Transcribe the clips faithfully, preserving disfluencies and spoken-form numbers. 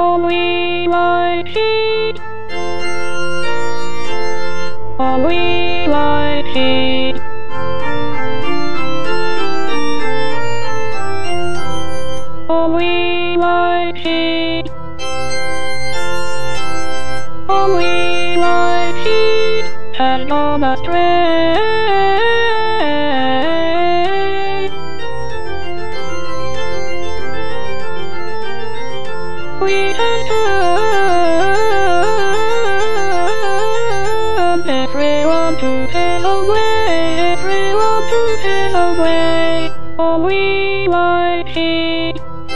Only like she. Only like she. Only like she. Only like she has gone astray. We have turned everyone to his own way, everyone to his own way. Only like she.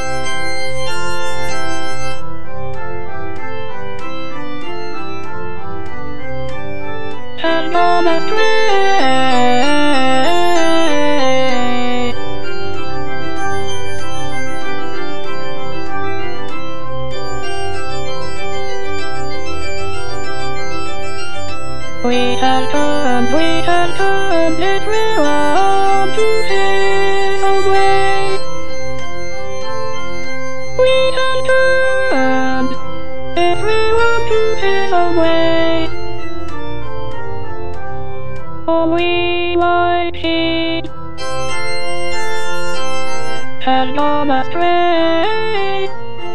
Has gone astray. We have turned, we have turned everyone to his own way. We have turned everyone to his own way. Only like she has gone astray.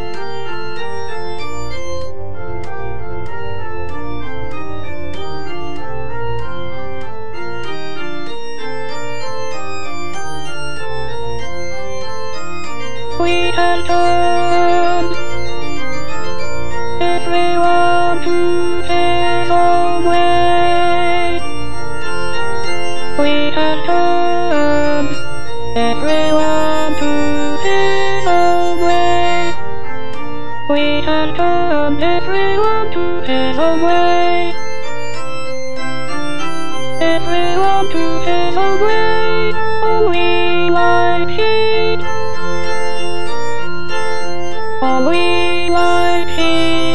We have turned everyone to his own way. We have turned everyone to his own way. We have turned everyone to his own way. Everyone to his own way. Only like she. Only like she.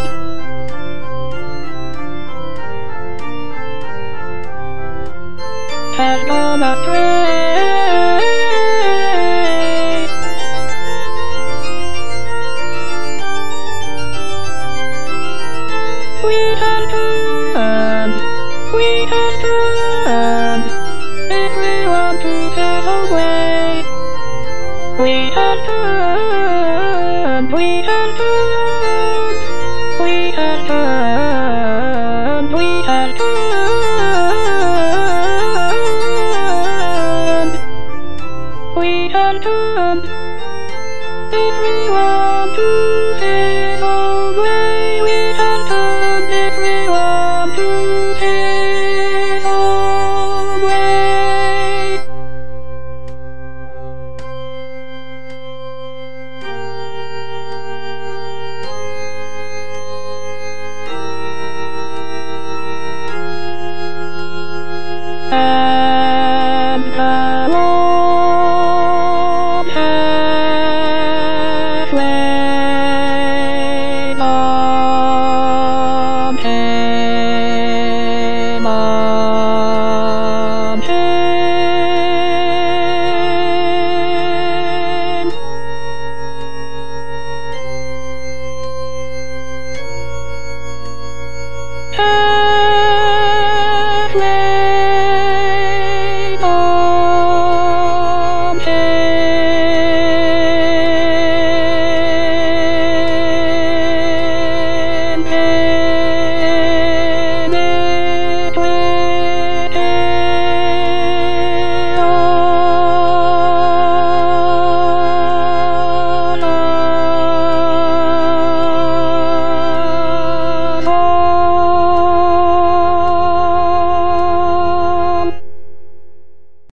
Has gone astray. We have turned, we have turned everyone to his own way. We have turned, we have turned, we have turned, we have turned, we have turned everyone to his own way. We have turned everyone to his own way. And